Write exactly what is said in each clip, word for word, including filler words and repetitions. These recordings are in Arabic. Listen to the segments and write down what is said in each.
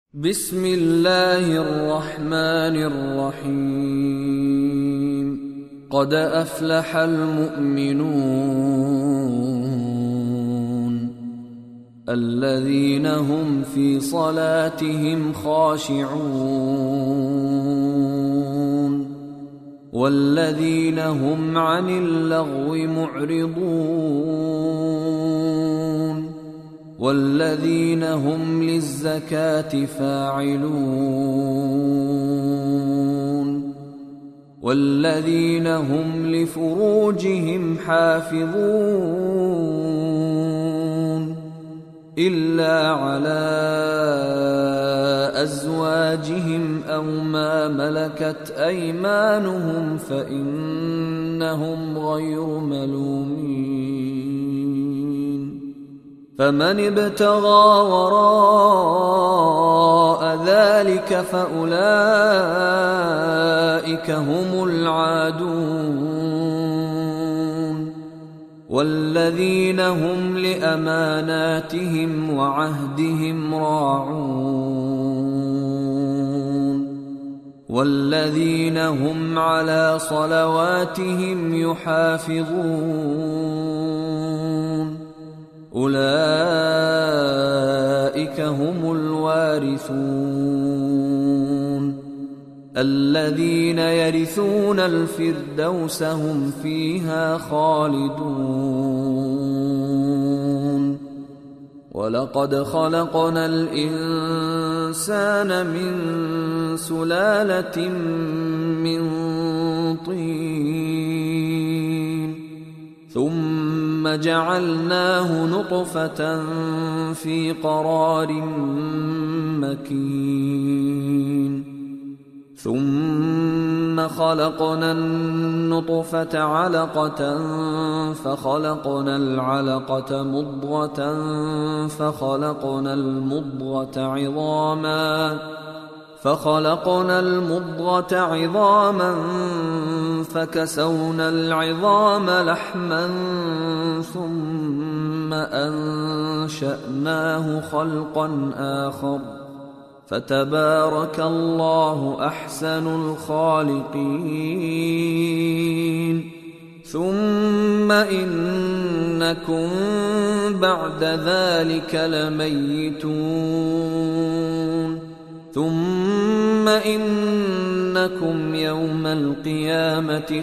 بسم الله الرحمن الرحيم قد أفلح المؤمنون الذين هم في صلاتهم خاشعون والذين هم عن اللغو معرضون والذين هم للزكاة فاعلون والذين هم لفروجهم حافظون إلا على أزواجهم أو ما ملكت أيمانهم فإنهم غير ملومين فمن ابتغى وراء ذلك فأولئك هم العادون والذين هم لأماناتهم وعهدهم راعون والذين هم على صلواتهم يحافظون أولئك هم الوارثون الذين يرثون الفردوس هم فيها خالدون ولقد خلقنا الإنسان من سلالة من طين ثم جعلناه نطفة في قرار مكين ثم خلقنا النطفة علقة فخلقنا العلقة مضغة فخلقنا المضغة عظاما فخلقنا المضغة عظاما فكسونا العظام لحما ثم أنشأناه خلقا آخر فتبارك الله أحسن الخالقين ثم إنكم بعد ذلك لميتون ثم إنكم يوم القيامة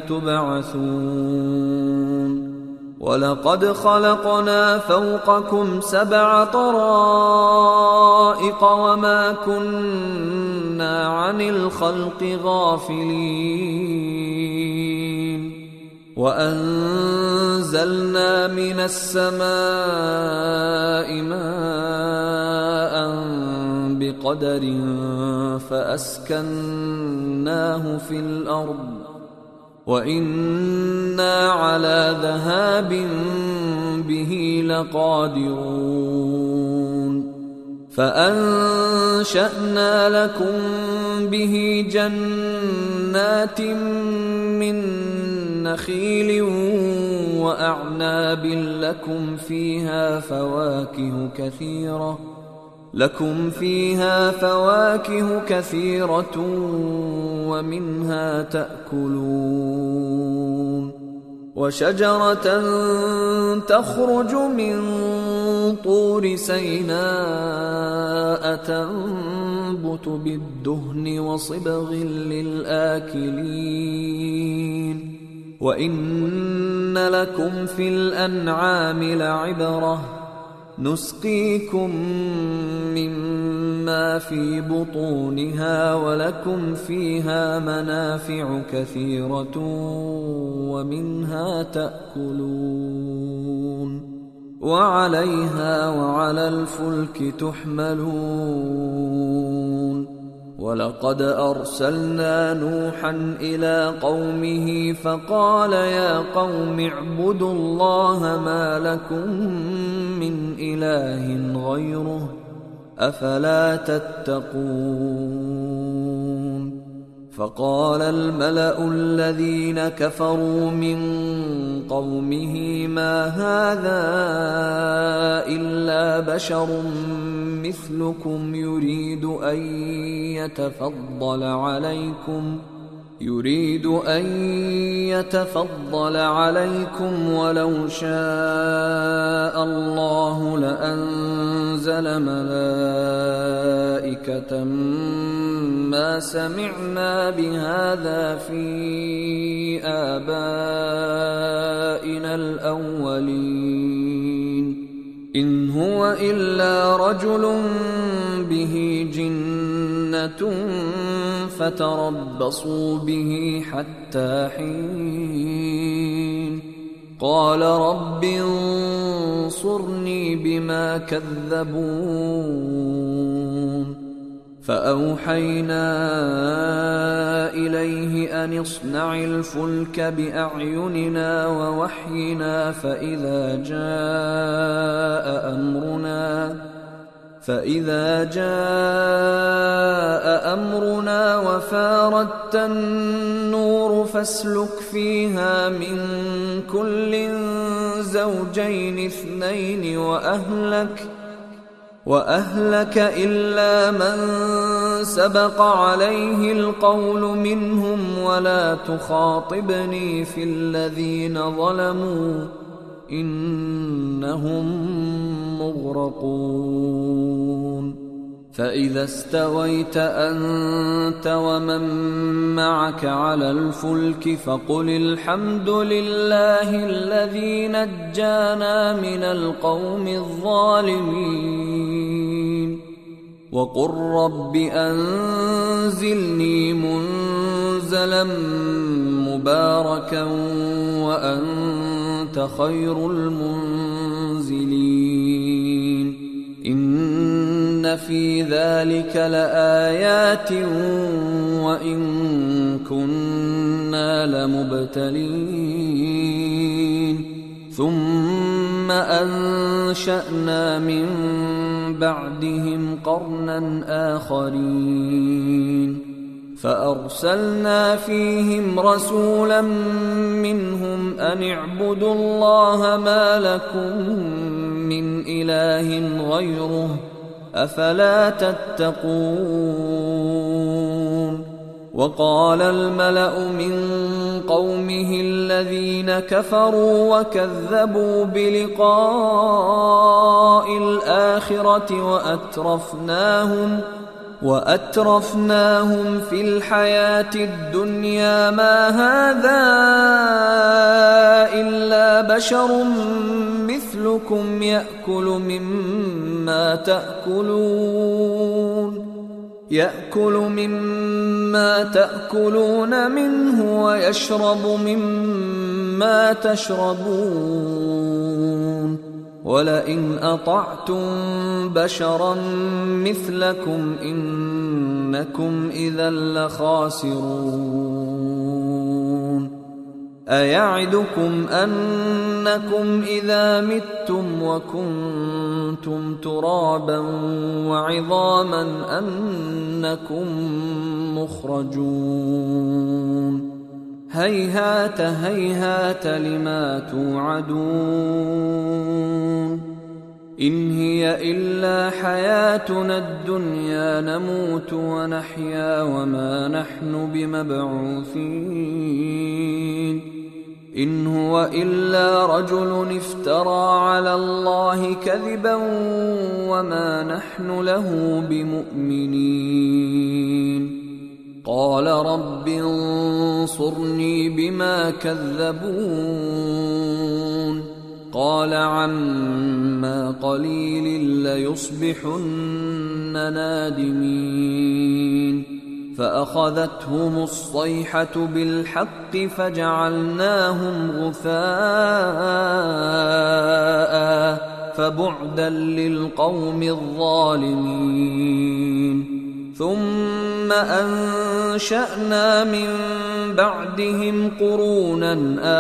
تبعثون ولقد خلقنا فوقكم سبع طرائق وما كنا عن الخلق غافلين وأنزلنا من السماء ماء بقدر فأسكناه في الأرض وإنا على ذهاب به لقادرون فأنشأنا لكم به جنات من نخيل وأعناب لكم فيها فواكه كثيرة لكم فيها فواكه كثيرة ومنها تأكلون وشجرة تخرج من طور سيناء تنبت بالدهن وصبغ للآكلين وإن لكم في الأنعام لعبرة نسقيكم مما في بطونها ولكم فيها منافع كثيرة ومنها تأكلون وعليها وعلى الفلك تحملون ولقد أرسلنا نوحا إلى قومه فقال يا قوم اعبدوا الله ما لكم من إله غيره أفلا تتقون فقال الملأ الذين كفروا من قومه ما هذا إلا بشر مثلكم يريد أن يتفضل عليكم يريد أن يتفضل عليكم ولو شاء الله لأنزل ملائكة ما سمعنا بهذا في آبائنا الأولين إن هو إلا رجل به جنة فتربصوا به حتى حين قال رب انصرني بما كذبون فأوحينا إليه أن اصنع الفلك بأعيننا ووحينا فإذا جاء أمرنا فإذا جاء أمرنا وفاردت النور فاسلك فيها من كل زوجين اثنين وأهلك وأهلك إلا من سبق عليه القول منهم ولا تخاطبني في الذين ظلموا إنهم مغرقون فإذا استويت أنت ومن معك على الفلك فقل الحمد لله الذي نجانا من القوم الظالمين وقل رب أنزلني منزلا مباركا وأنت خير المنزلين إن في ذلك لآيات وإن كنا لمبتلين ثم أنشأنا من بعدهم قرنا آخرين فأرسلنا فيهم رسولا منهم أن اعبدوا الله ما لكم من إله غيره أفلا تتقون وقال الملأ من قومه الذين كفروا وكذبوا بلقاء الآخرة وأترفناهم وأترفناهم في الحياة الدنيا ما هذا إلا بشر مثلكم يأكل مما تأكلون يأكل مما تأكلون منه ويشرب مما تشربون ولئن أطعتم بشرا مثلكم إنكم إذا لخاسرون أيعدكم أنكم إذا متم وكنتم ترابا وعظاما أنكم مخرجون هيهات هيهات لما توعدون إن هي إلا حياتنا الدنيا نموت ونحيا وما نحن بمبعوثين إن هو إلا رجل افترى على الله كذبا وما نحن له بمؤمنين قال رب انصرني بما كذبون قال عما قليل ليصبحن نادمين فأخذتهم الصيحة بالحق فجعلناهم غثاء فبعدا للقوم الظالمين ثم أنشأنا من بعدهم قرونا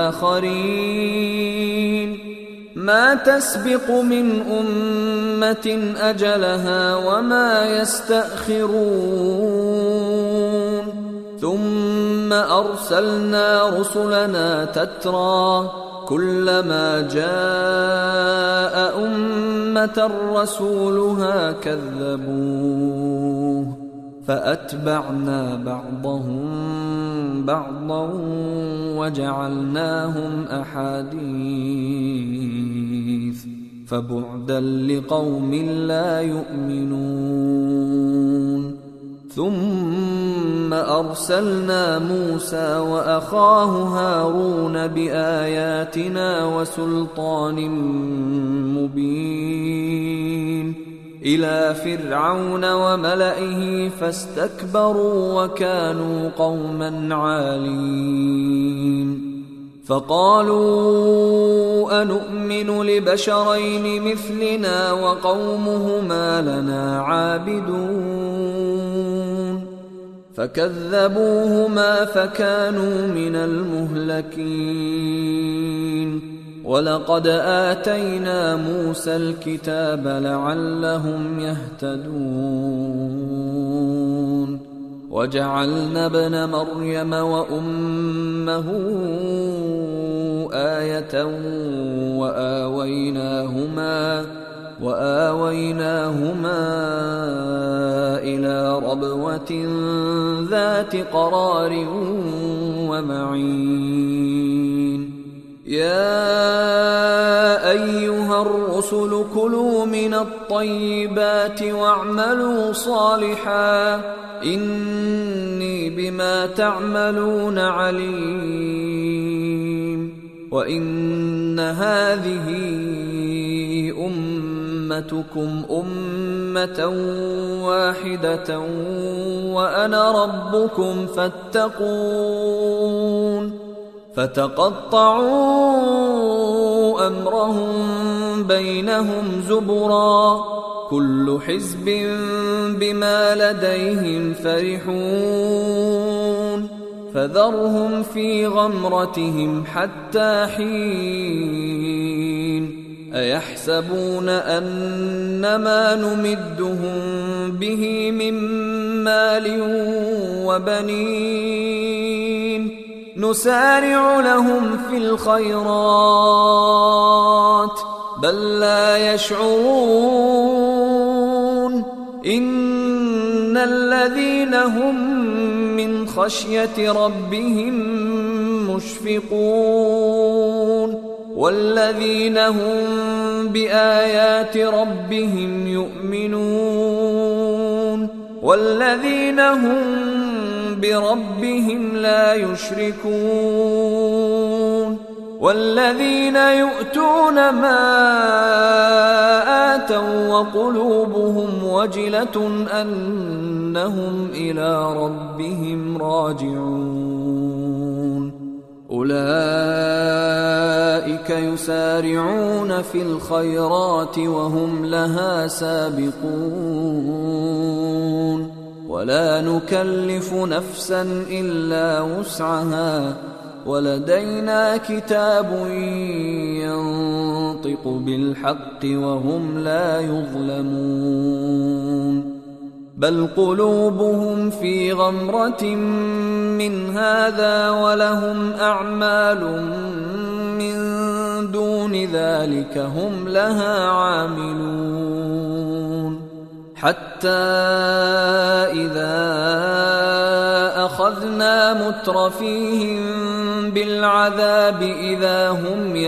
آخرين ما تسبق من أمة أجلها وما يستأخرون ثم أرسلنا رسلنا تترى كلما جاء أمة رسولها كذبوه فأتبعنا بعضهم بعضا وجعلناهم أحاديث فبعدا لقوم لا يؤمنون. ثم أرسلنا موسى وأخاه هارون بآياتنا وسلطان مبين إلى فرعون وملئه فاستكبروا وكانوا قوما عالين. فقالوا أنؤمن لبشرين مثلنا وقومهما لنا عابدون فكذبوهما فكانوا من المهلكين. ولقد آتينا موسى الكتاب لعلهم يهتدون وجعلنا ابن مريم وأمه آية وآويناهما وآويناهما إلى ربوة ذات قرار ومعين. يا أيها الرسل كلوا من الطيبات واعملوا صالحا إني بما تعملون عليم. وإن هذه أمتكم أمة واحدة وأنا ربكم فاتقون. فتقطعوا أمرهم بينهم زبرا كل حزب بما لديهم فرحون. فذرهم في غمرتهم حتى حين. أيحسبون أنما نمدهم به من مال وبنين نسارع لهم في الخيرات بل لا يشعرون. إن الذين هم من خشية ربهم مشفقون والذين هم بآيات ربهم يؤمنون والذين هم بربهم لا يشركون والذين يؤتون ما آتوا وقلوبهم وجلة أنهم إلى ربهم راجعون. أولئك يسارعون في الخيرات وهم لها سابقون ولا نكلف نفسا إلا وسعها ولدينا كتاب ينطق بالحق وهم لا يظلمون. بل قلوبهم في غمرة من هذا ولهم أعمال من دون ذلك هم لها عاملون. حتى إذا أخذنا مترفيهم بالعذاب إذا هم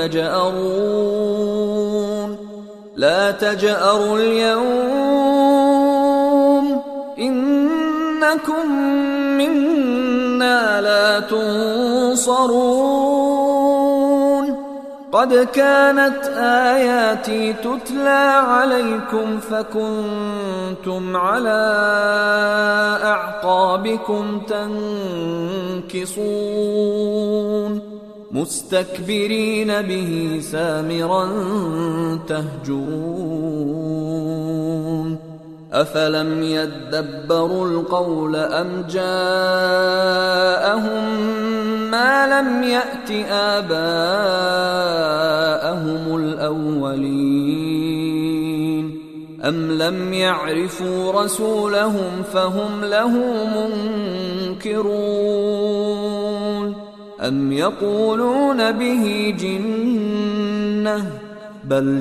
يجأرون. لا تجأروا اليوم إنكم منا لا تنصرون. قد كانت آياتي تتلى عليكم فكنتم على أعقابكم تنكصون مستكبرين به سامرا تهجرون. أفلم يدبروا القول أم جاءهم ما لم يأت آباءهم الأولين. أم لم يعرفوا رسولهم فهم له منكرون أم يقولون به جنة بل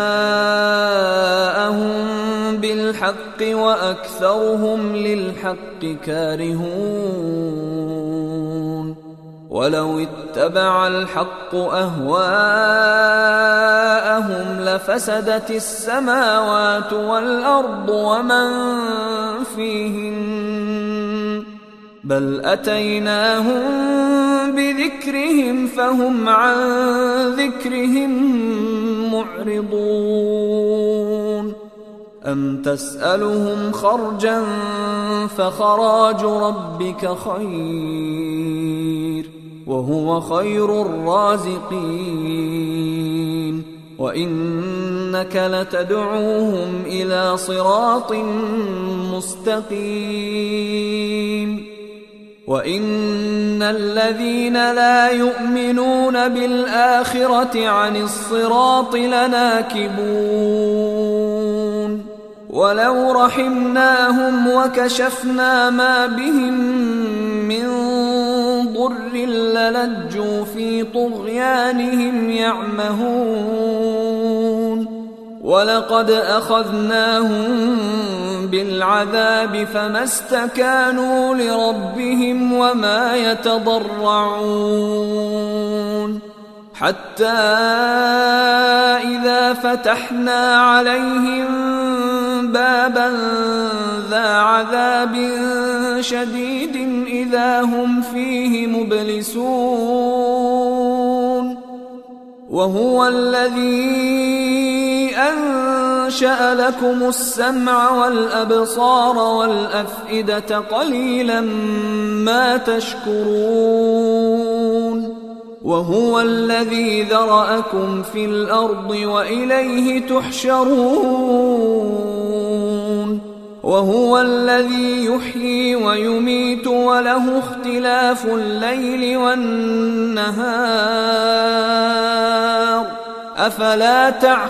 جاءهم بالحق وأكثرهم للحق كارهون ولو اتبع الحق أهواءهم لفسدت السماوات والأرض ومن فيهن بل أتيناهم بذكرهم فهم عن ذكرهم معرضون أم تسألهم خرجا فخراج ربك خير وهو خير الرازقين وإنك لتدعوهم إلى صراط مستقيم وإن الذين لا يؤمنون بالآخرة عن الصراط لناكبون ولو رحمناهم وكشفنا ما بهم من ضر للجوا في طغيانهم يعمهون ولقد أخذناهم بالعذاب فما استكانوا لربهم وما يتضرعون حتى إذا فتحنا عليهم بابا ذا عذاب شديد إذا هم فيه مبلسون وهو الذي أنشأ لكم السمع والأبصار والأفئدة قليلا ما تشكرون وهو الذي ذرأكم في الأرض وإليه تحشرون وهو الذي يحيي ويميت وله اختلاف الليل والنهار أفلا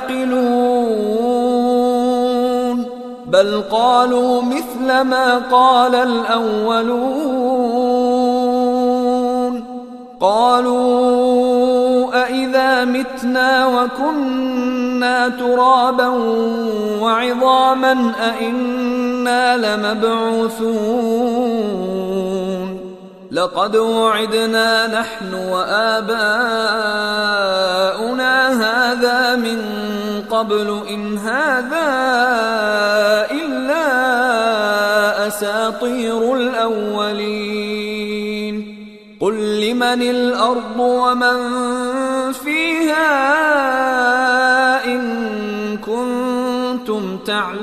تعقلون بل قالوا مثل ما قال الأولون قالوا أإذا متنا وكنا ترابا وعظاما أإنا لمبعوثون لقد وعدنا نحن وآباؤنا هذا من قبل إن هذا إلا أساطير الأولين قل لمن الأرض ومن فيها إن كنتم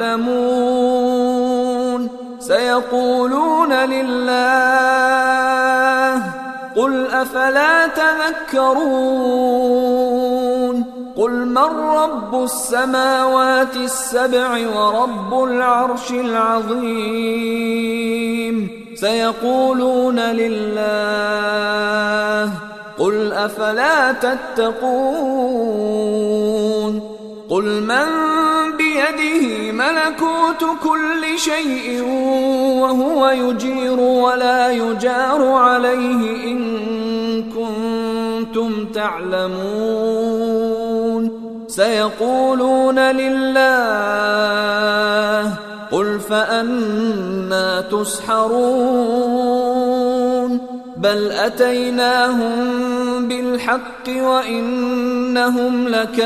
تعلمون سيقولون لله قل أفلا تذكرون قل من رب السماوات السبع ورب العرش العظيم سيقولون لله قل أفلا تتقون قل من بيده ملكوت كل شيء وهو يجير ولا يجار عليه إن كنتم تعلمون سيقولون لله قل فأنى تسحرون بل أتيناهم بالحق وإنهم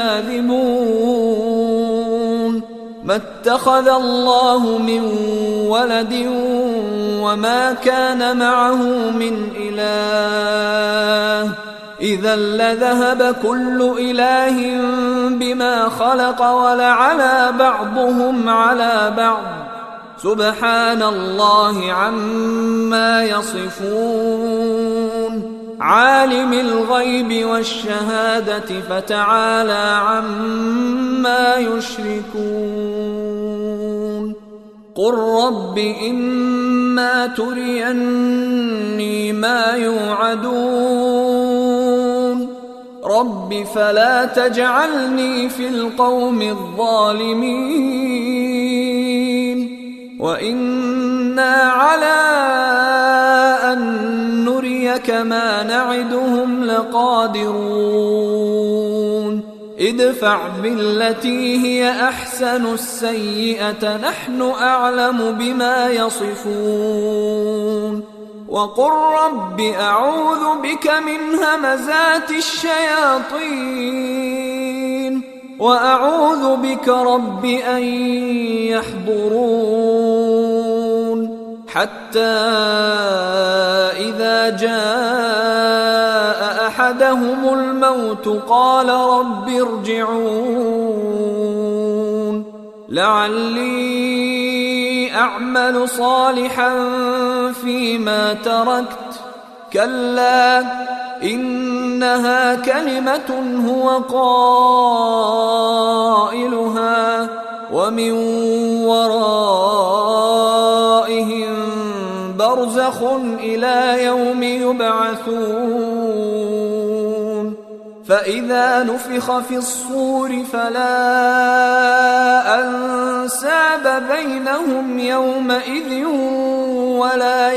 لكاذبون ما اتخذ الله من ولد وما كان معه من إله إذا لذهب كل إله بما خلق ولعلى بعضهم على بعض سبحان الله عما يصفون عالم الغيب والشهادة فتعالى عما يشركون قل رب إما تريني ما يوعدون رب فلا تجعلني في القوم الظالمين وإنا على أن نريك ما نعدهم لقادرون ادفع بالتي هي أحسن السيئة نحن أعلم بما يصفون وقل رب أعوذ بك من همزات الشياطين وأعوذ بك رب أن يحضرون حتى إذا جاء أحدهم الموت قال رب ارجعون لعلي أعمل صالحا فيما تركت كلا إنها كلمة هو قائلها ومن ورائهم برزخ إلى يوم يبعثون فإذا نفخ في الصور فلا أنساب بينهم يومئذ ولا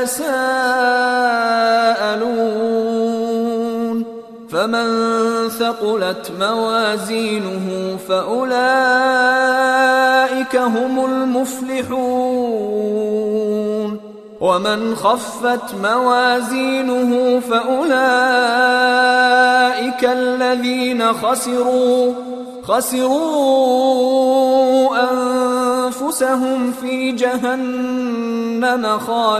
يتساءلون فمن ثقلت موازينه فأولئك هم المفلحون ومن خفت موازينه فأولئك الذين خسروا خسروا أنفسهم في جهنم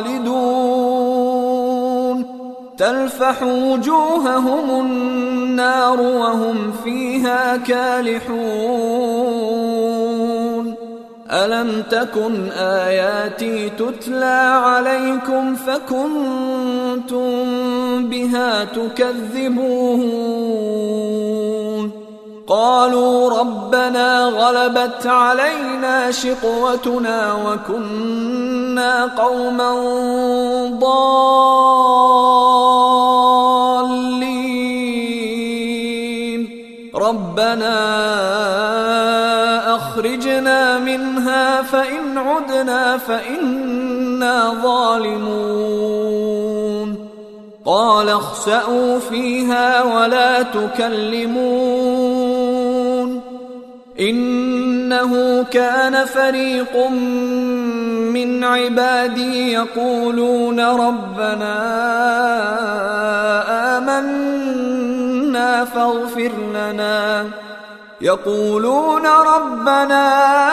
خالدون تلفح وجوههم النار وهم فيها كالحون ألم تكن آياتي تتلى عليكم فكنتم بها تكذبون قالوا ربنا غلبت علينا شقوتنا وكنا قوما ضالين ربنا أخرجنا منها فإن عدنا فإنا ظالمون قال اخسئوا فيها ولا تكلمون إنه كان فريق من عبادي يقولون ربنا آمنا فاغفر لنا يقولون ربنا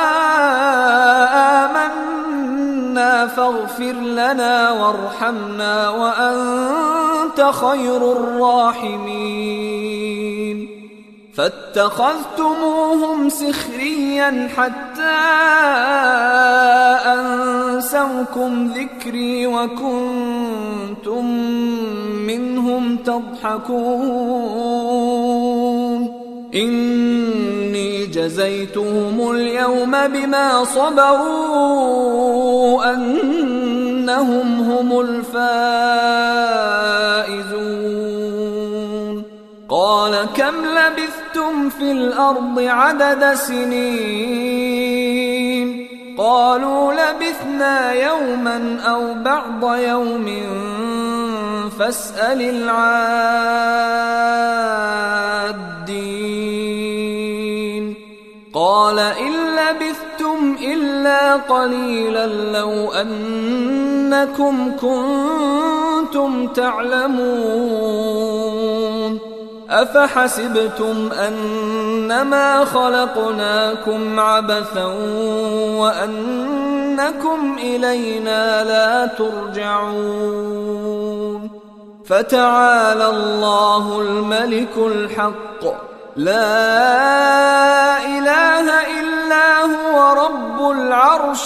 آمنا فاغفر لنا وارحمنا وأنت خير الراحمين فاتخذتموهم سخريا حتى أنسوكم ذكري وكنتم منهم تضحكون إني جزيتهم اليوم بما صبروا أنهم هم الفائزون قال كم لبثتم في الأرض عدد سنين قالوا لبثنا يوما أو بعض يوم فاسأل العادين قال إن لبثتم إلا قليلا لو أنكم كنتم تعلمون أفحسبتم أنما خلقناكم عبثا وأنكم إلينا لا ترجعون فتعالى الله الملك الحق لا إله إلا هو رب العرش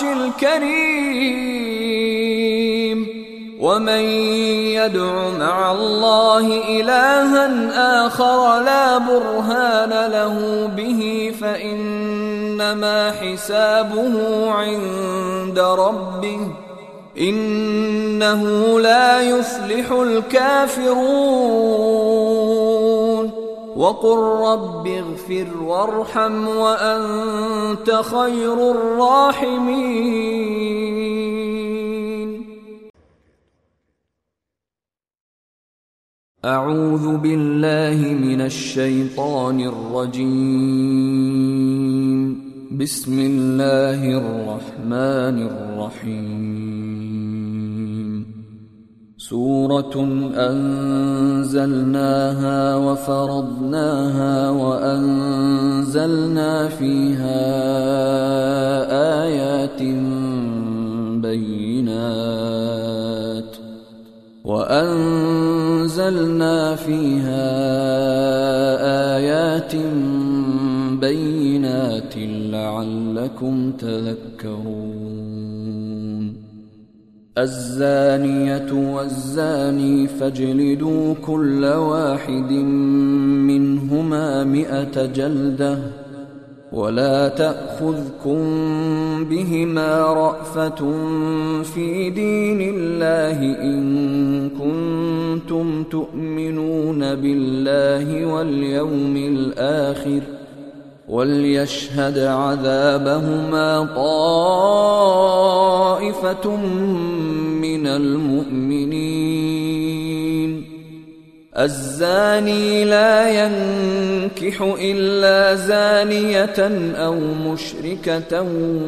الكريم ومن يدع مع الله إلها آخر لا برهان له به فإنما حسابه عند ربه إنه لا يفلح الكافرون وقل رب اغفر وارحم وأنت خير الراحمين. أعوذ بالله من الشيطان الرجيم. بسم الله الرحمن الرحيم. سورة أنزلناها وفرضناها وأنزلنا فيها آيات بينات وأنزلنا فيها آيات بينات لعلكم تذكرون. الزانية والزاني فاجلدوا كل واحد منهما مئة جلدة ولا تأخذكم بهما رأفة في دين الله إن كنتم تؤمنون بالله واليوم الآخر وليشهد عذابهما طائفة من المؤمنين. الزاني لا ينكح إلا زانية أو مشركة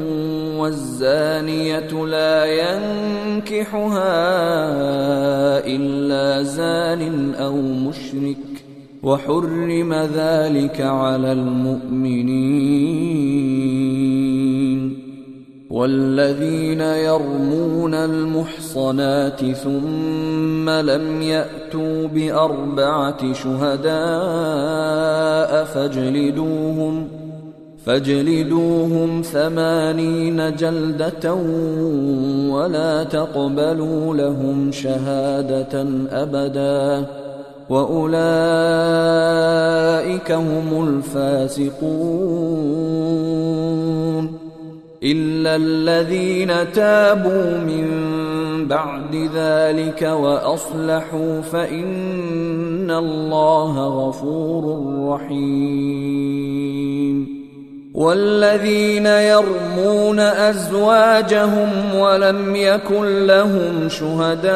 والزانية لا ينكحها إلا زان أو مشرك وحرم ذلك على المؤمنين. والذين يرمون المحصنات ثم لم يأتوا بأربعة شهداء فاجلدوهم فاجلدوهم ثمانين جلدة ولا تقبلوا لهم شهادة أبدا وأولئك هم الفاسقون. إلا الذين تابوا من بعد ذلك وأصلحوا فإن الله غفور رحيم. والذين يرمون أزواجهم ولم يكن لهم شهداء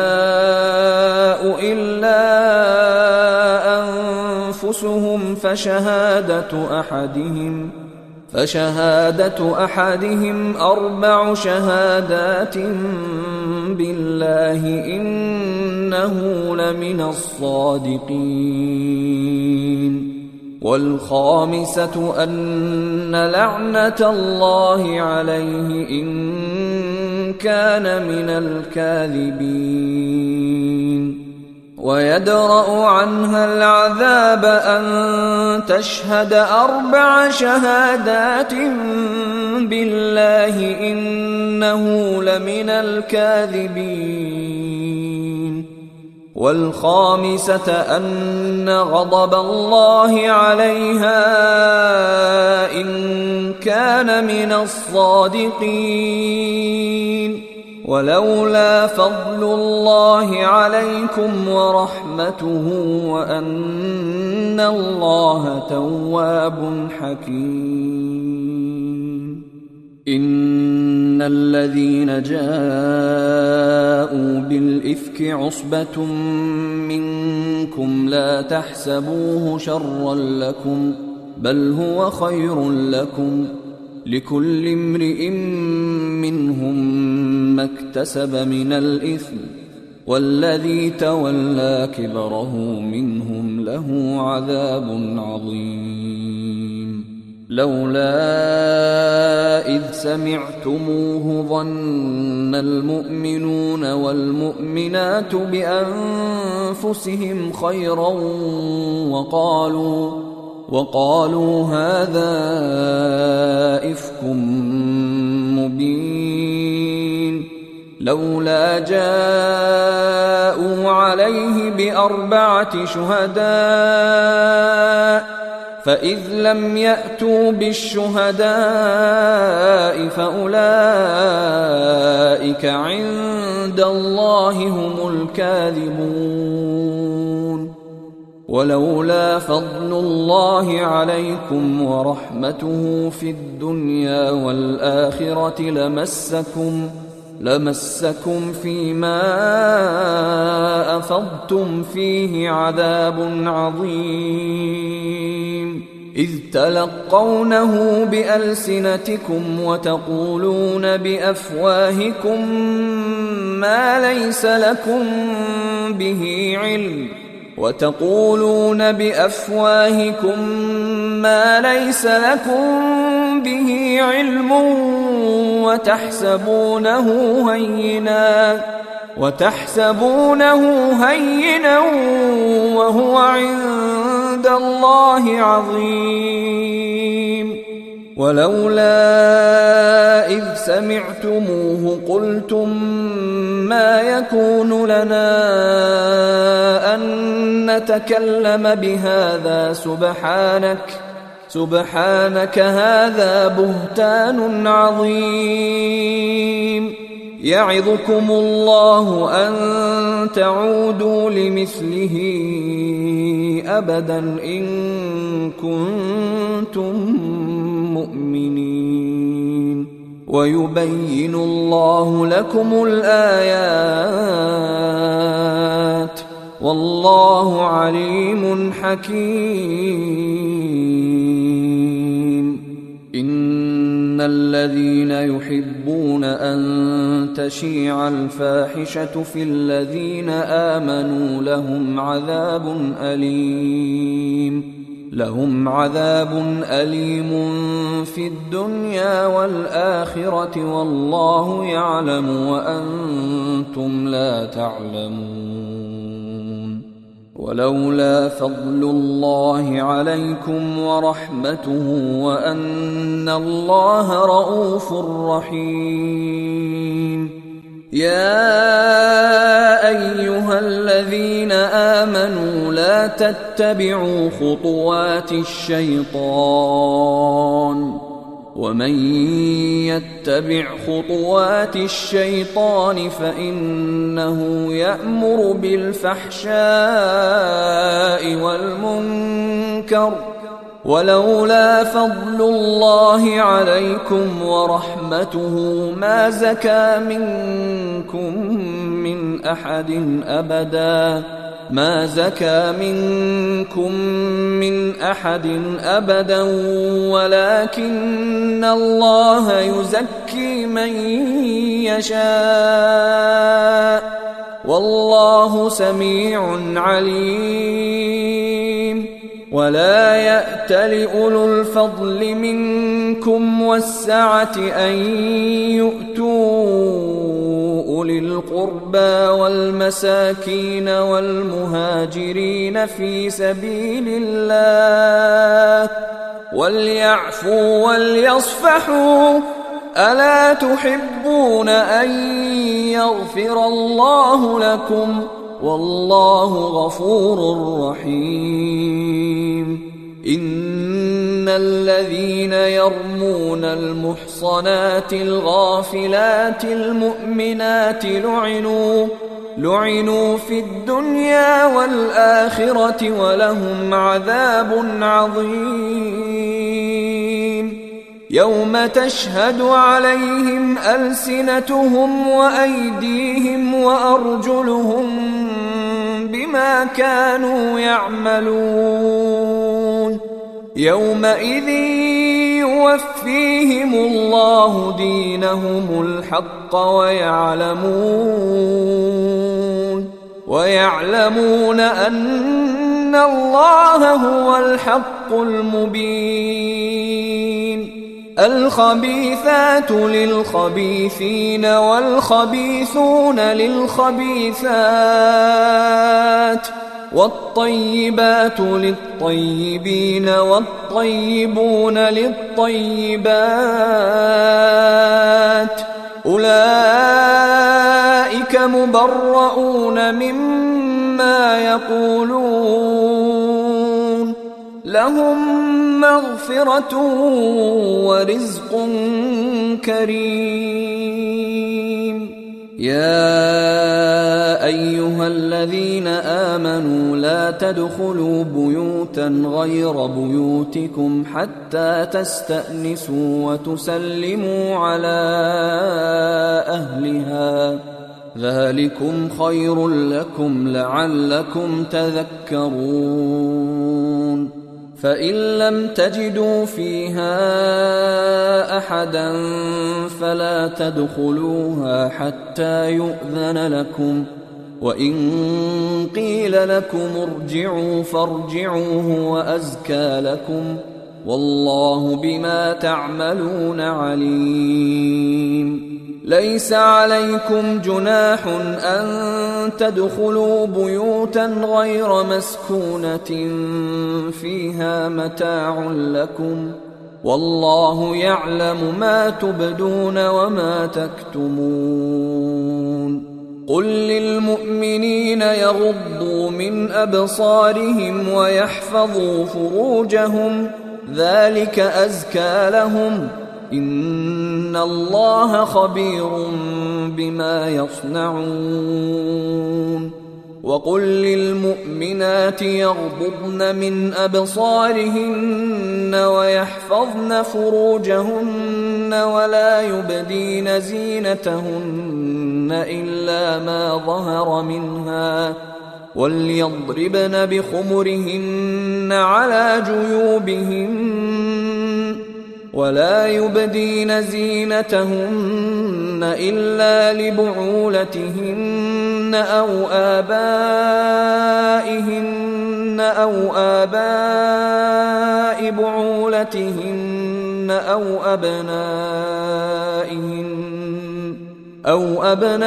إلا أنفسهم فشهادة أحدهم فشهادة أحدهم أربع شهادات بالله إنه لمن الصادقين. والخامسة أن لعنة الله عليه إن كان من الكاذبين. ويدرأ عنها العذاب أن تشهد أربع شهادات بالله إنه لمن الكاذبين. والخامسة أن غضب الله عليها إن كان من الصادقين. ولولا فضل الله عليكم ورحمته وأن الله تواب حكيم. إن الذين جاءوا بالإفك عصبة منكم لا تحسبوه شرا لكم بل هو خير لكم لكل امرئ منهم ما اكتسب من الإثم والذي تولى كبره منهم له عذاب عظيم. لولا إذ سمعتموه ظن المؤمنون والمؤمنات بأنفسهم خيرا وقالوا وقالوا هذا إفك مبين. لولا جاءوا عليه بأربعة شهداء فإذ لم يأتوا بالشهداء فأولئك عند الله هم الكاذبون. ولولا فضل الله عليكم ورحمته في الدنيا والآخرة لمسكم لمسكم فيما أفضتم فيه عذاب عظيم إذ تلقونه بألسنتكم وتقولون بأفواهكم ما ليس لكم به علم وتقولون بأفواهكم ما ليس لكم به علم وتحسبونه هينا وتحسبونه هينا وهو عند الله عظيم ولولا إذ سمعتموه قلتم ما يكون لنا أن نتكلم بهذا سبحانك سبحانك هذا بهتان عظيم يعظكم الله أن تعودوا لمثله أبدا إن كنتم مؤمنين ويبين الله لكم الآيات والله عليم حكيم إن الذين يحبون أن تشيع الفاحشة في الذين آمنوا لهم عذاب أليم لهم عذاب أليم في الدنيا والآخرة والله يعلم وأنتم لا تعلمون ولولا فضل الله عليكم ورحمته وأن الله رؤوف رحيم يا أيها الذين آمنوا لا تتبعوا خطوات الشيطان ومن يتبع خطوات الشيطان فإنه يأمر بالفحشاء والمنكر ولولا فضل الله عليكم ورحمته ما زكى منكم من أحد أبدا ما زكى منكم من أحد أبدا ولكن الله يزكي من يشاء والله سميع عليم ولا يأتل أولو الفضل منكم والسعة أن يؤتوا أولي القربى والمساكين والمهاجرين في سبيل الله وليعفوا وليصفحوا ألا تحبون أن يغفر الله لكم والله غفور رحيم إن الذين يرمون المحصنات الغافلات المؤمنات لعنوا لعنوا في الدنيا والآخرة ولهم عذاب عظيم يوم تشهد عليهم ألسنتهم وأيديهم وأرجلهم بما كانوا يعملون يومئذ يوفيهم الله دينهم الحق ويعلمون ويعلمون أن الله هو الحق المبين الخبيثات للخبيثين والخبيثون للخبيثات والطيبات للطيبين والطيبون للطيبات أولئك مبرؤون مما يقولون لهم مغفرة ورزق كريم يا أيها الذين آمنوا لا تدخلوا بيوتا غير بيوتكم حتى تستأنسوا وتسلموا على أهلها ذلكم خير لكم لعلكم تذكرون فإن لم تجدوا فيها أحدا فلا تدخلوها حتى يؤذن لكم وإن قيل لكم ارجعوا فارجعوا هو أزكى لكم والله بما تعملون عليم ليس عليكم جناح أن تدخلوا بيوتا غير مسكونة فيها متاع لكم والله يعلم ما تبدون وما تكتمون قل للمؤمنين يغضوا من أبصارهم ويحفظوا فروجهم ذلك أزكى لهم إن الله خبير بما يصنعون وقل للمؤمنات يغضضن من أبصارهن ويحفظن فروجهن ولا يبدين زينتهن إلا ما ظهر منها وليضربن بخمرهن على جيوبهن ولا يبدين زينتهن إلا لبعولتهن أو آبائهن أو آباء بعولتهن أو أبنائهن أو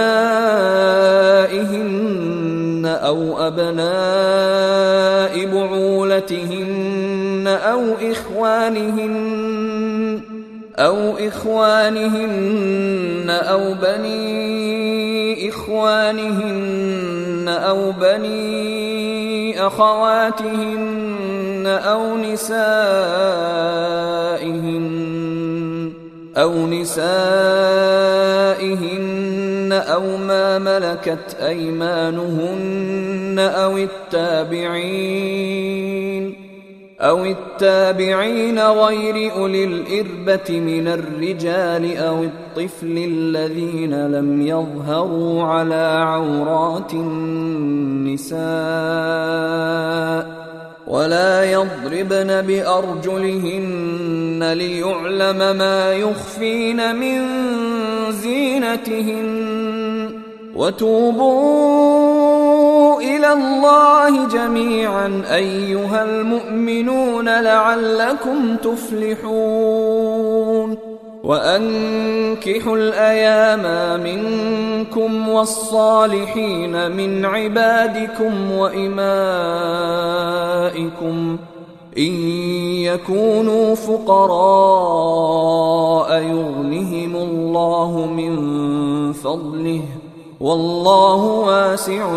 أبنائهن أو أبناء بعولتهن أو إخوانهن أو إخوانهن أو بني إخوانهن أو بني أخواتهن أو نسائهن أو نسائهن أو ما ملكت أيمانهن أو التابعين أو التابعين غير أولي الإربة من الرجال أو الطفل الذين لم يظهروا على عورات النساء ولا يضربن بأرجلهن ليعلم ما يخفين من زينتهن وتوبوا إلى الله جميعا أيها المؤمنون لعلكم تفلحون وأنكحوا الأيام منكم والصالحين من عبادكم وإمائكم إن يكونوا فقراء يغنهم الله من فضله والله واسع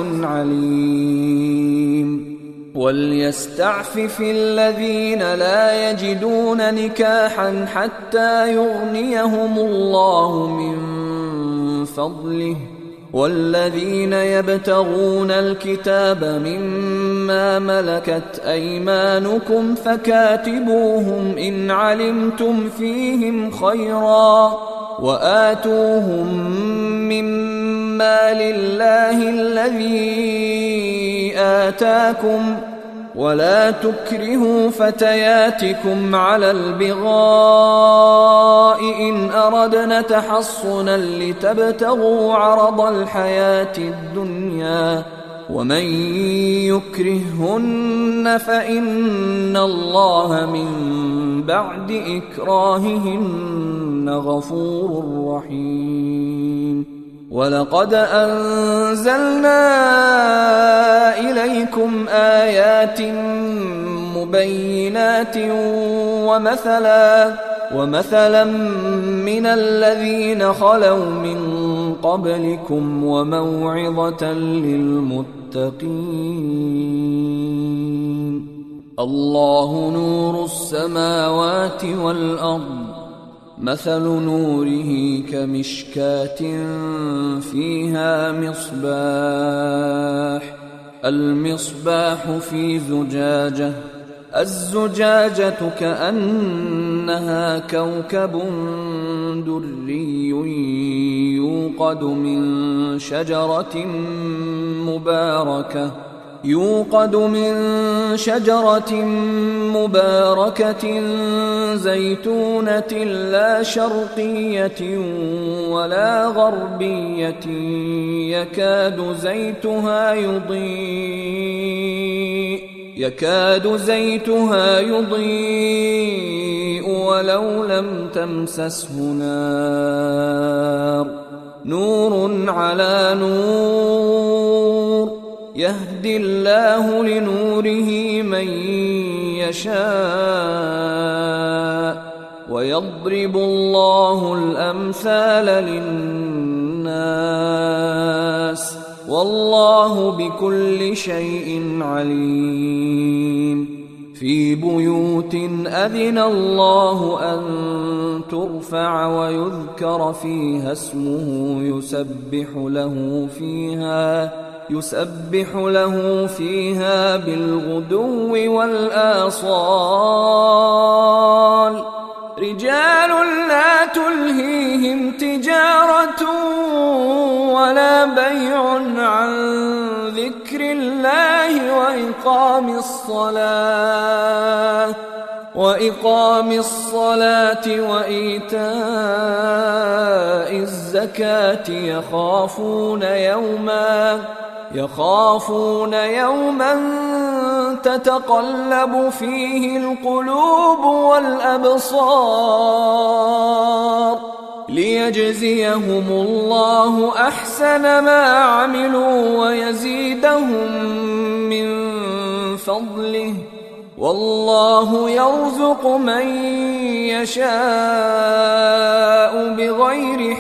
عليم وليستعفف الذين لا يجدون نكاحا حتى يغنيهم الله من فضله والذين يبتغون الكتاب مما ملكت أيمانكم فكاتبوهم إن علمتم فيهم خيرا وآتوهم مما لله الذي آتاكم ولا تكرهوا فتياتكم على البغاء إن أردنا تحصنا لتبتغوا عرض الحياة الدنيا ومن يكرههن فإن الله من بعد إكراههن غفور رحيم ولقد أنزلنا إليكم آيات مبينات ومثلا ومثلا من الذين خلوا من قبلكم وموعظة للمتقين الله نور السماوات والأرض مثل نوره كمشكاة فيها مصباح المصباح في زجاجة الزجاجة كأنها كوكب دري يوقد من شجرة مباركة يوقد من شجرة مباركة زيتونة لا شرقية ولا غربية يكاد زيتها يضيء يكاد زيتها يضيء ولو لم تمسسه نار نور على نور يهدي الله لنوره من يشاء ويضرب الله الأمثال للناس والله بكل شيء عليم في بيوت أذن الله أن ترفع ويذكر فيها اسمه يسبح له فيها يسبح له فيها بالغدو والآصال رجال لا تلهيهم تجارة ولا بيع عن ذكر الله وإقام الصلاة وإقام الصلاة وإيتاء الزكاة يخافون يوما يخافون يوما تتقلب فيه القلوب والأبصار ليجزيهم الله أحسن ما عملوا ويزيدهم من فضله والله يرزق من يشاء بغير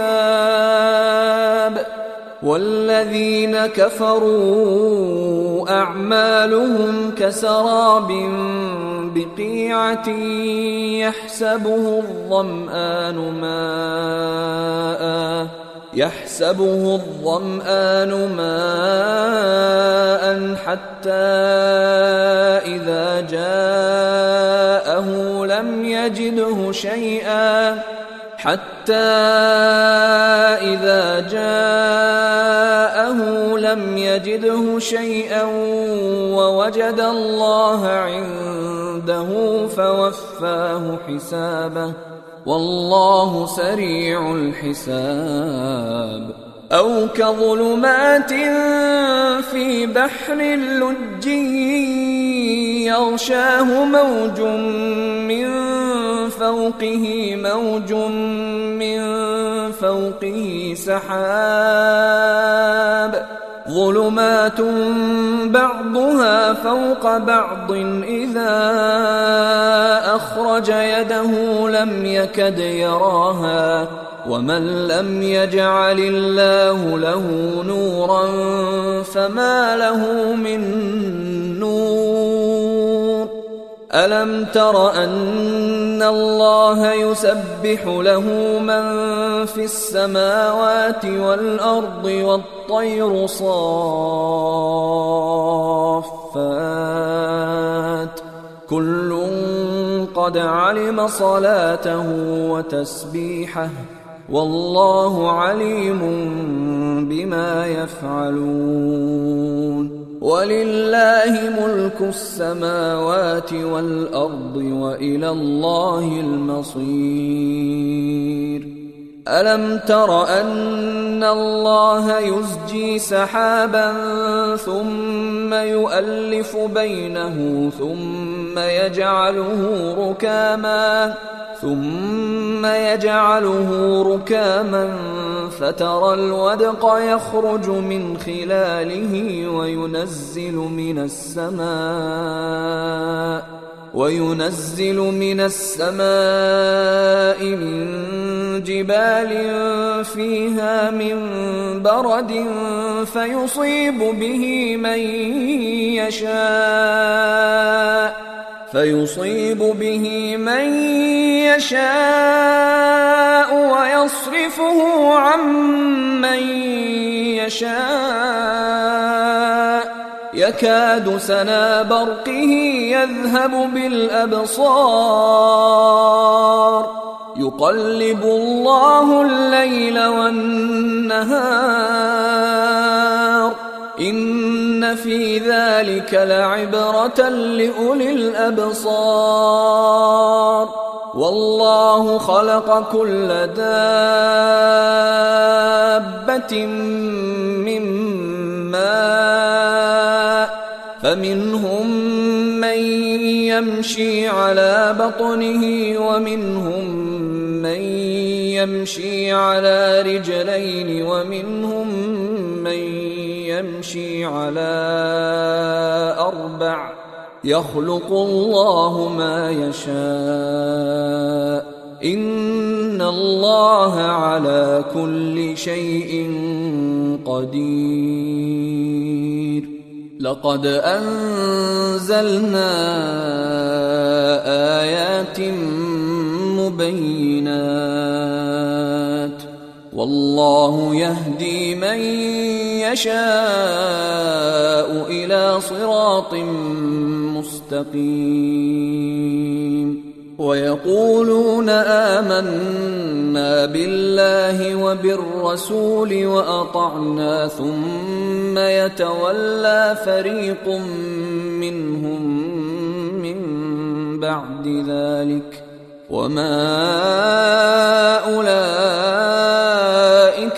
حساب والذين كفروا أعمالهم كسراب بقيعة يحسبه الظمآن ماء يحسبه الظمآن ماء حتى إذا جاءه لم يجده شيئا حتى إذا جاءه لم يجده شيئا ووجد الله عنده فوفاه حسابه والله سريع الحساب أو كظلمات في بحر لجي يغشاه موج من فوقه موج من فوقه سحاب ظلمات بعضها فوق بعض إذا أخرج يده لم يكد يراها ومن لم يجعل الله له نورا فما له من نور ألم تر أن الله يسبح له من في السماوات والأرض والطير صافات كل قد علم صلاته وتسبيحه والله عليم بما يفعلون ولله ملك السماوات والأرض وإلى الله المصير ألم تر أن الله يزجي سحابا ثم يؤلف بينه ثم يجعله ركاما ثم يجعله ركاما فترى الودق يخرج من خلاله وينزل من السماء وينزل من السماء من جبال فيها من برد فيصيب به من يشاء فيصيب به من يشاء ويصرفه عن من يشاء يكاد سنا برقه يذهب بالأبصار يقلب الله الليل والنهار إن في ذلك لعبرة لأولي الأبصار والله خلق كل دابة من ماء فمنهم من يمشي على بطنه ومنهم من يمشي على رجلين ومنهم من يمشي على أربع يخلق الله ما يشاء إن الله على كل شيء قدير لقد أنزلنا آيات مبينات والله يهدي من يشاء إلى صراط مستقيم ويقولون آمنا بالله وبالرسول وأطعنا ثم يتولى فريق منهم من بعد ذلك وما أولئك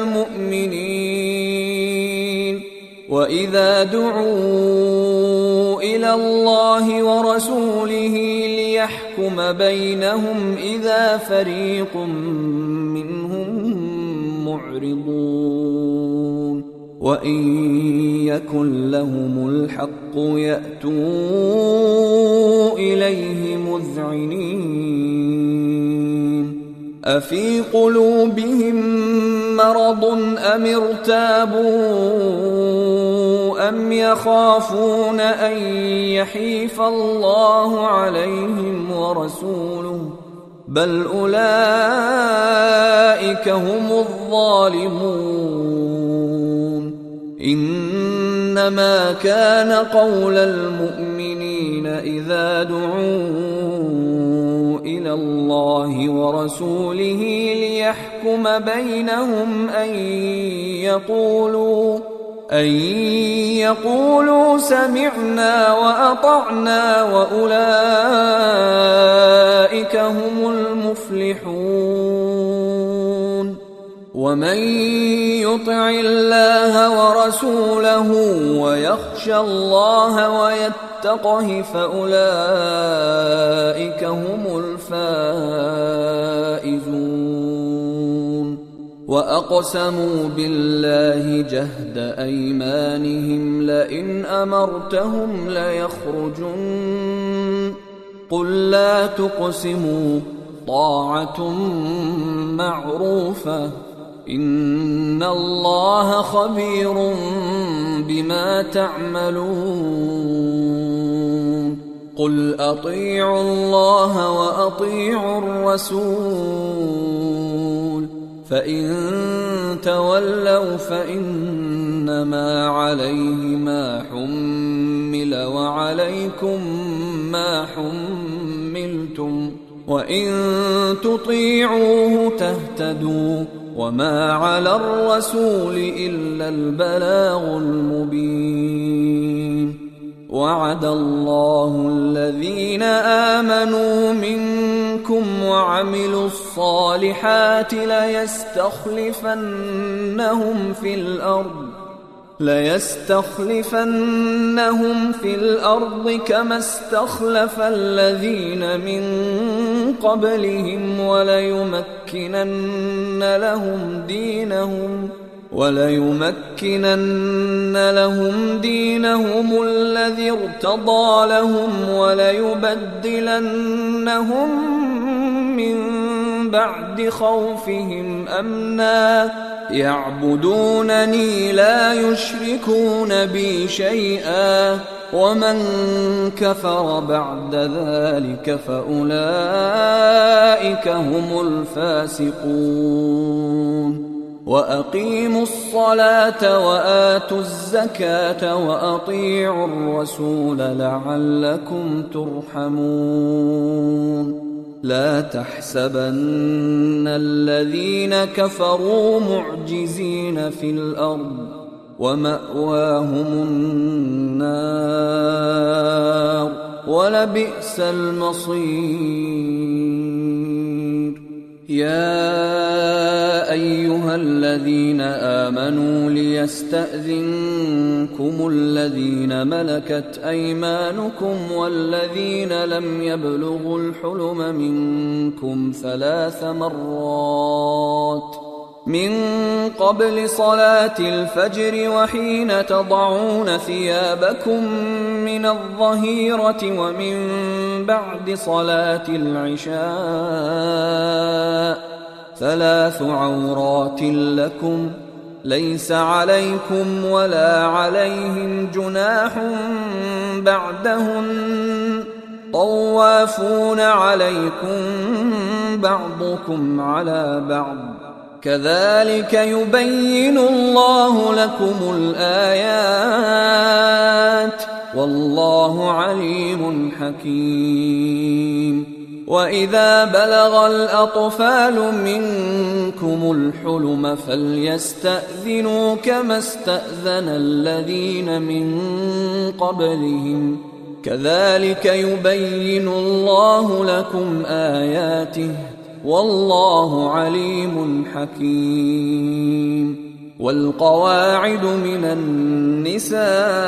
بالمؤمنين وإذا دعوا إلى الله ورسوله ليحكم بينهم إذا فريق منهم معرضون وإن يكن لهم الحق يأتوا إليه مذعنين أفي قلوبهم مرض أم ارتابوا أم يخافون أن يحيف الله عليهم ورسوله بل أولئك هم الظالمون إنما كان قول المؤمنين إذا دعوا إلى الله ورسوله ليحكم بينهم أن يقولوا أن يقولوا سمعنا وأطعنا وأولئك هم المفلحون ومن يطع الله ورسوله ويخشى الله ويتقه فأولئك هم الفائزون وأقسموا بالله جهد أيمانهم لئن أمرتهم ليخرجن قل لا تقسموا طاعة معروفة إن الله خبير بما تعملون قل أطيعوا الله وأطيعوا الرسول فإن تولوا فإنما عليه ما حمل وعليكم ما حملتم وإن تطيعوه تهتدوا وما على الرسول إلا البلاغ المبين وعد الله الذين آمنوا منكم وعملوا الصالحات ليستخلفنهم في الأرض ليستخلفنهم في الأرض كما استخلف الذين من قبلهم وليمكنن لهم دينهم وليمكنن لهم دينهم الذي ارتضى لهم وليبدلنهم من بعد خوفهم أمنا يعبدونني لا يشركون بي شيئا ومن كفر بعد ذلك فأولئك هم الفاسقون وأقيموا الصلاة وآتوا الزكاة وأطيعوا الرسول لعلكم ترحمون لا تحسبن الذين كفروا معجزين في الأرض ومأواهم النار ولبئس المصير يا أيها الذين آمنوا ليستأذنكم الذين ملكت أيمانكم والذين لم يبلغوا الحلم منكم ثلاث مرات من قبل صلاة الفجر وحين تضعون ثيابكم من الظهيرة ومن بعد صلاة العشاء ثلاث عورات لكم ليس عليكم ولا عليهم جناح بعدهن طوافون عليكم بعضكم على بعض كذلك يبين الله لكم الآيات والله عليم حكيم وإذا بلغ الأطفال منكم الحلم فليستأذنوا كما استأذن الذين من قبلهم كذلك يبين الله لكم آياته والله عليم حكيم والقواعد من النساء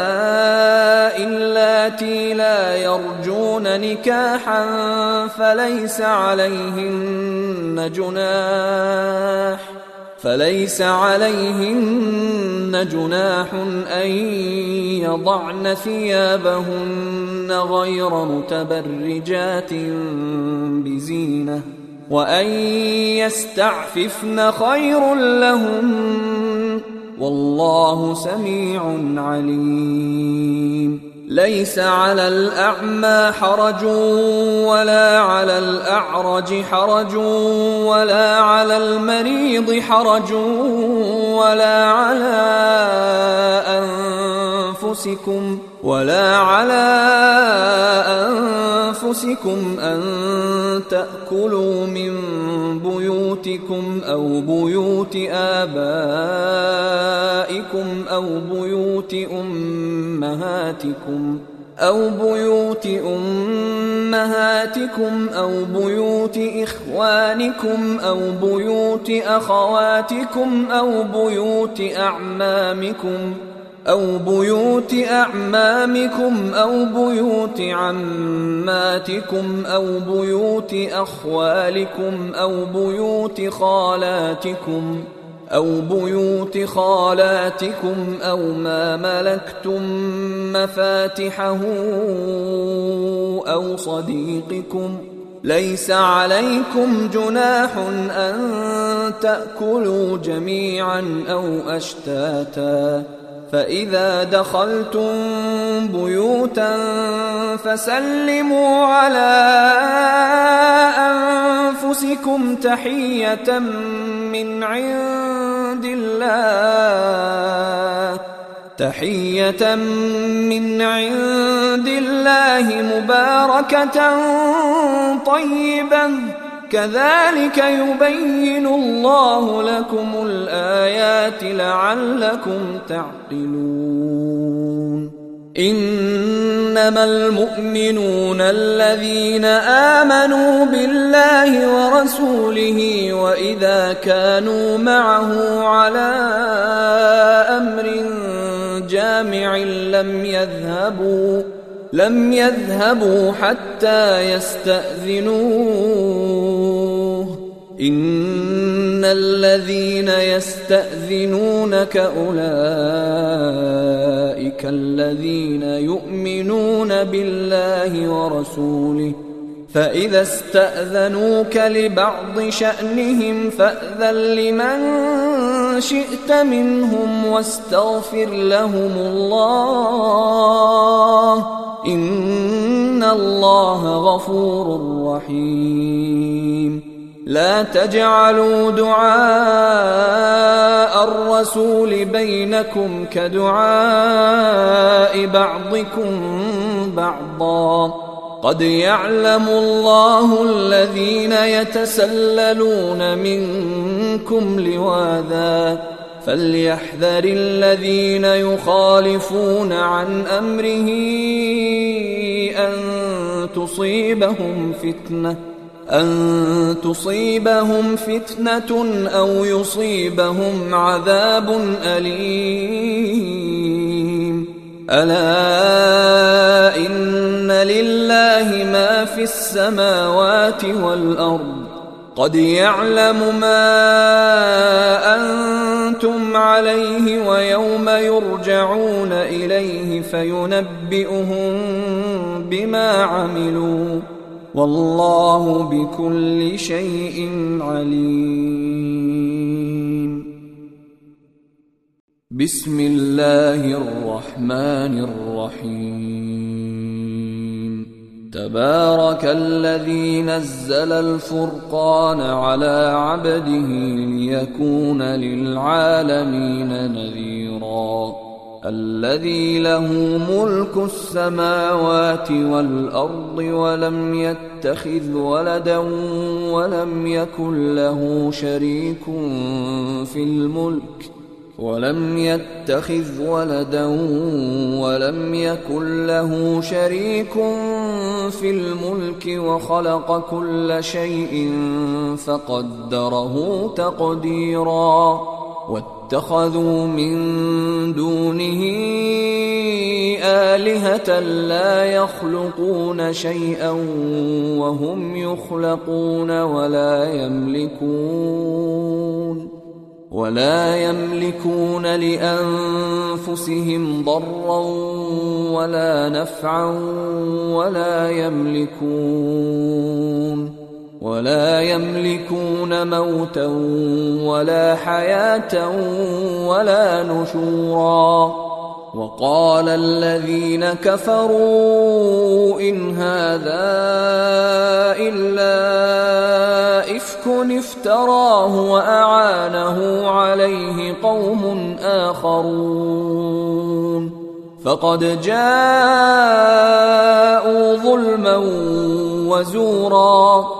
اللاتي لا يرجون نكاحا فليس عليهن جناح فليس عليهن جناح أن يضعن ثيابهن غير متبرجات بزينة وأن يستعففن خير لهم والله سميع عليم ليس على الأعمى حرج ولا على الأعرج حرج ولا على المريض حرج ولا على أنفسكم ولا على أنفسكم أن تأكلوا من بيوتكم أو بيوت آبائكم أو بيوت أمهاتكم أو بيوت أمهاتكم أو بيوت إخوانكم أو بيوت أخواتكم أو بيوت أعمامكم أو بيوت أعمامكم أو بيوت عماتكم أو بيوت أخوالكم أو بيوت خالاتكم أو بيوت خالاتكم أو ما ملكتم مفاتحه أو صديقكم ليس عليكم جناح أن تأكلوا جميعا أو أشتاتا فإذا دخلتم بيوتا فسلموا على أنفسكم تحية من عند الله تحية من عند الله مباركة طيبة كذلك يبين الله لكم الآيات لعلكم تعقلون إنما المؤمنون الذين آمنوا بالله ورسوله وإذا كانوا معه على أمر جامع لم يذهبوا لم يذهبوا حتى يستأذنوه إن الذين يستأذنونك أولئك الذين يؤمنون بالله ورسوله فإذا استأذنوك لبعض شأنهم فأذن لمن شئت منهم واستغفر لهم الله إن الله غفور رحيم. لا تجعلوا دعاء الرسول بينكم كدعاء بعضكم بعضا قد يعلم الله الذين يتسللون منكم لواذا فليحذر الذين يخالفون عن أمره أن تصيبهم فتنة أن تصيبهم فتنة أو يصيبهم عذاب أليم. ألا إن لله ما في السماوات والأرض قد يعلم ما أنتم عليه ويوم يرجعون إليه فينبئهم بما عملوا والله بكل شيء عليم. بسم الله الرحمن الرحيم. تبارك الذي نزل الفرقان على عبده ليكون للعالمين نذيرا. الذي له ملك السماوات والأرض ولم يتخذ ولدا ولم يكن له شريك في الملك ولم يتخذ ولدا ولم يكن له شريك في الملك وخلق كل شيء فقدره تقديرا. واتخذوا من دونه آلهة لا يخلقون شيئا وهم يخلقون ولا يملكون ولا يملكون لأنفسهم ضرا ولا نفعا ولا يملكون ولا يملكون موتا ولا حياة ولا نشورا. وقال الذين كفروا إن هذا إلا إفك افتراه وأعانه عليه قوم آخرون فقد جاءوا ظلما وزورا.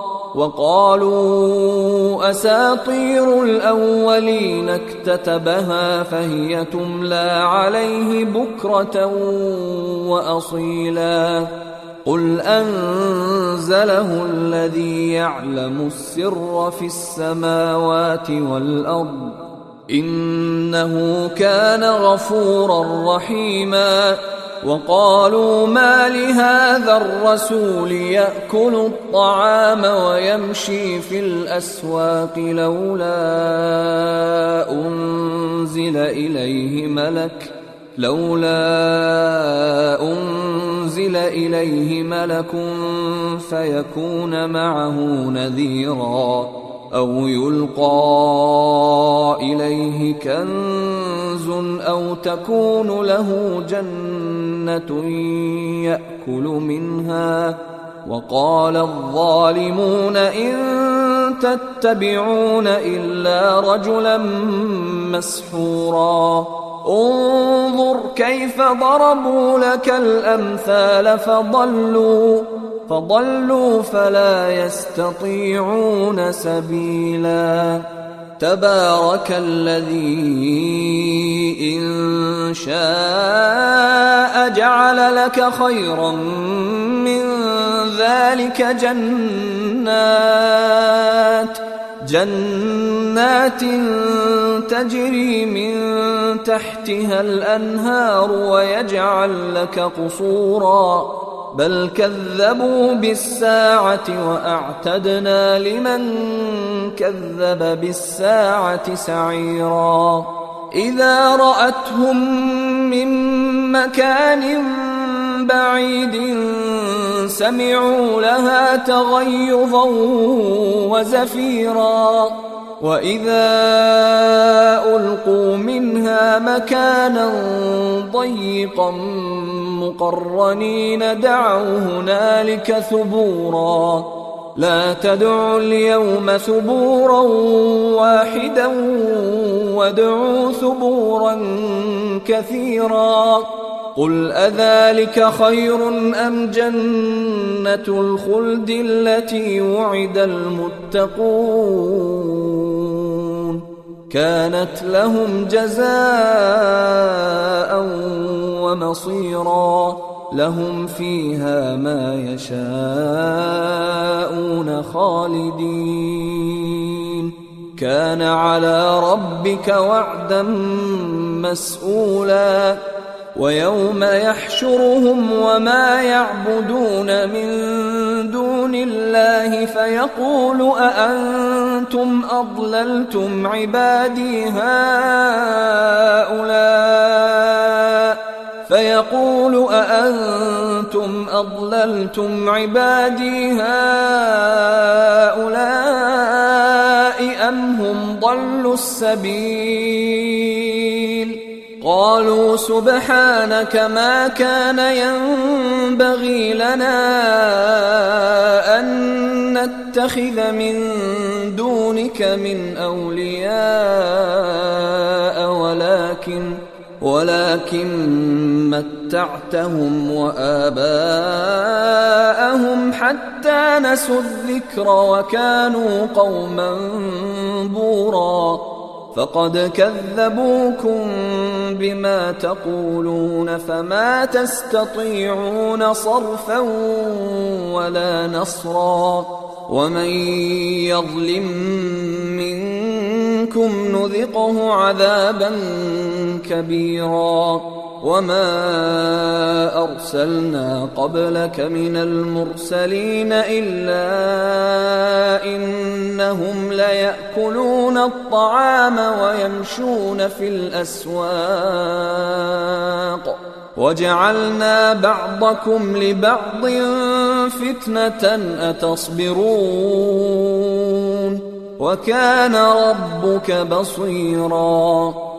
وقالوا أساطير الأولين اكتتبها فهي تملى عليه بكرة وأصيلا. قل أنزله الذي يعلم السر في السماوات والأرض إنه كان غفورا رحيما. وقالوا ما لهذا الرسول يأكل الطعام ويمشي في الأسواق لولا أنزل إليه ملك لولا أنزل إليه ملك فيكون معه نذيرا أو يلقى إليه كنز أو تكون له جنة يأكل منها. وقال الظالمون إن تتبعون إلا رجلا مسحورا. انظر كيف ضربوا لك الأمثال فضلوا فضلوا فلا يستطيعون سبيلا. تبارك الذي إن شاء جعل لك خيرا من ذلك جنات جنات تجري من تحتها الأنهار ويجعل لك قصورا بل كذبوا بالساعة وأعتدنا لمن كذب بالساعة سعيرا. إذا رأتهم من مكان بعيد سمعوا لها تغيظا وزفيرا وإذا ألقوا منها مكانا ضيقا مقرنين دعوا هنالك ثبورا لا تدعوا اليوم ثبورا واحدا وادعوا ثبورا كثيرا قل أذلك خير أم جنة الخلد التي وعد المتقون كانت لهم جزاء ومصيرا لهم فيها ما يشاءون خالدين كان على ربك وعدا مسئولا ويوم يحشرهم وما يعبدون من دون الله فيقول أأنتم أضللتم عبادي هؤلاء فيقول أأنتم أضللتم عبادي هؤلاء أم هم ضلوا السبيل قالوا سبحانك ما كان ينبغي لنا أن نتخذ من دونك من أولياء ولكن ولكن متعتهم وآباءهم حتى نسوا الذكر وكانوا قوما بورا فقد كذبوكم بما تقولون فما تستطيعون صرفا ولا نصرا ومن يظلم منكم نذقه عذابا كبيرا وما أرسلنا قبلك من المرسلين إلا إنهم ليأكلون الطعام ويمشون في الأسواق وجعلنا بعضكم لبعض فتنة أتصبرون وكان ربك بصيرا